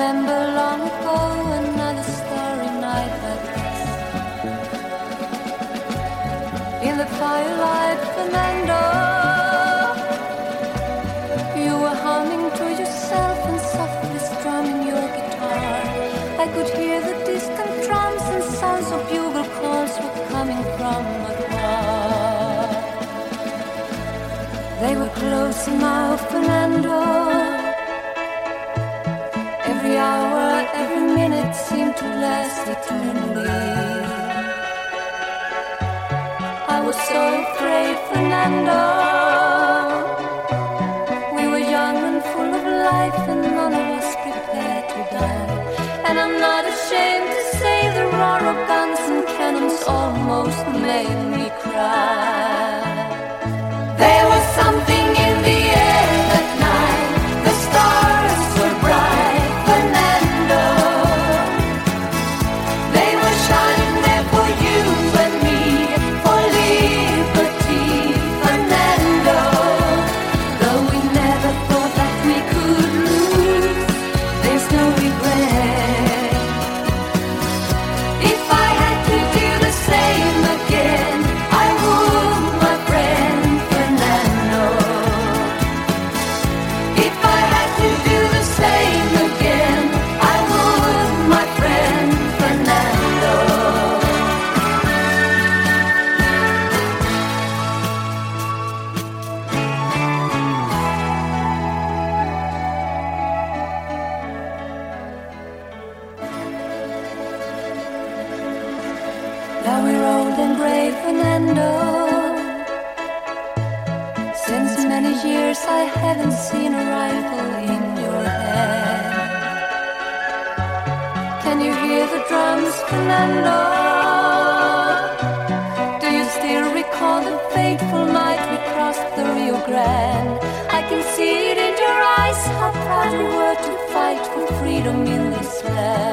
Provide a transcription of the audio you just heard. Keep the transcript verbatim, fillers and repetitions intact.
remember long ago another starry night like this. In the firelight, Fernando, you were humming to yourself and softly strumming your guitar. I could hear the distant drums and sounds of bugle calls were coming from afar. They were close now, Fernando. Every hour, every minute seemed to last eternally. I was so afraid, Fernando. We were young and full of life and none of us prepared to die. And I'm not ashamed to say the roar of guns and cannons almost made me cry. There was something in the air that night. The stars were bright, Fernando. They were shining there for you and me, for liberty, Fernando. Though we never thought that we could lose, there's no regret. If I had to do the same again, I would, my friend Fernando. If I had to do the same again, I would, my friend Fernando. Now we're old and gray, Fernando. Since many years I haven't seen a rifle in your hand. Can you hear the drums, Fernando? Do you still recall the fateful night we crossed the Rio Grande? I can see it in your eyes, how proud we were to fight for freedom in this land.